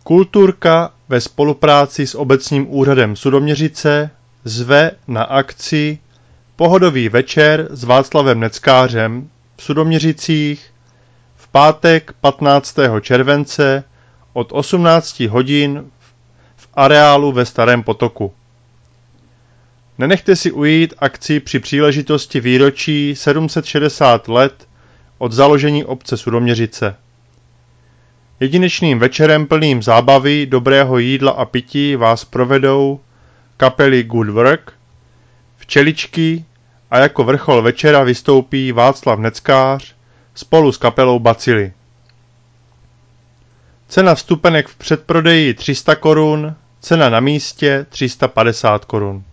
Kulturka ve spolupráci s obecním úřadem Sudoměřice zve na akci Pohodový večer s Václavem Neckářem v Sudoměřicích v pátek 15. července od 18 hodin v areálu ve Starém Potoku. Nenechte si ujít akci při příležitosti výročí 760 let od založení obce Sudoměřice. Jedinečným večerem plným zábavy, dobrého jídla a pití vás provedou kapely Good Work, Včeličky a jako vrchol večera vystoupí Václav Neckář spolu s kapelou Bacily. Cena vstupenek v předprodeji 300 korun, cena na místě 350 korun.